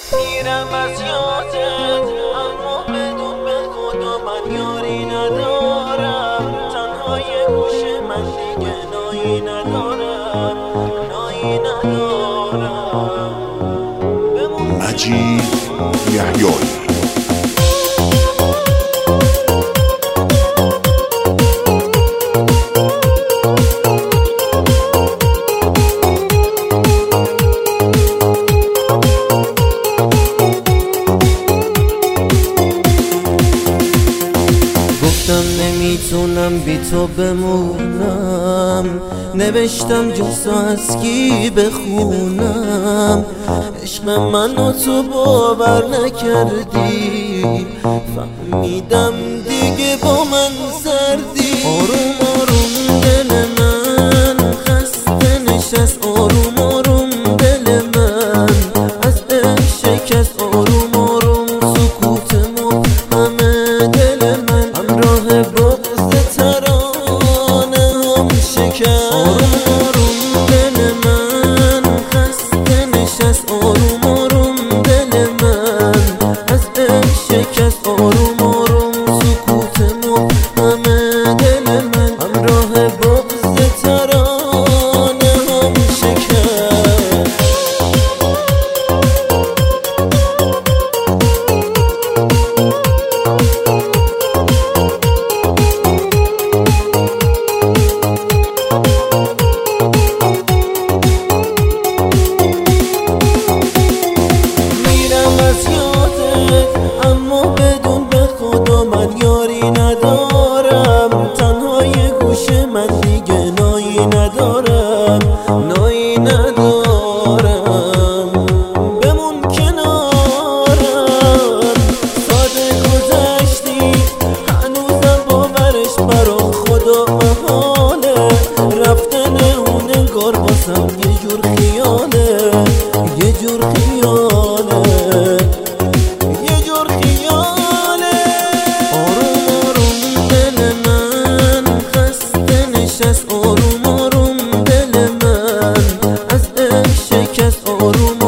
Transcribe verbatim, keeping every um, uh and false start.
میرم از یادت اما بدون به خدا من یاری ندارم. تنها یه گوشه من دیگه نایی ندارم، نایی ندارم. مجید یحیایی. نمیتونم بی تو بمونم، نوشتم جزو از کی بخونم. عشق منو تو باور نکردی، فهمیدم دیگه با من زردی. آروم آروم دل من خسته نشست، آروم آروم دل من از عشق شکست. آروم آروم سکوت مبهمه دل من همراه بغض ترانه هم شکست. آروم آروم دل من خسته نشست، آروم آروم دل من از عشق شکست. آروم آروم سکوت مبهمه دل من همراه بغض ترانه هم شکست. اما بدون به خدا من یاری ندارم. تنها یه گوشه من دیگه نایی ندارم، نایی ندارم. بمون کنارم، ساده گذشتی هنوزم باورش برا خدا محاله. رفتن اون انگار باسم یه جور خیاله، یه جور خیاله. آروم آروم دل من از عشق شکست. آروم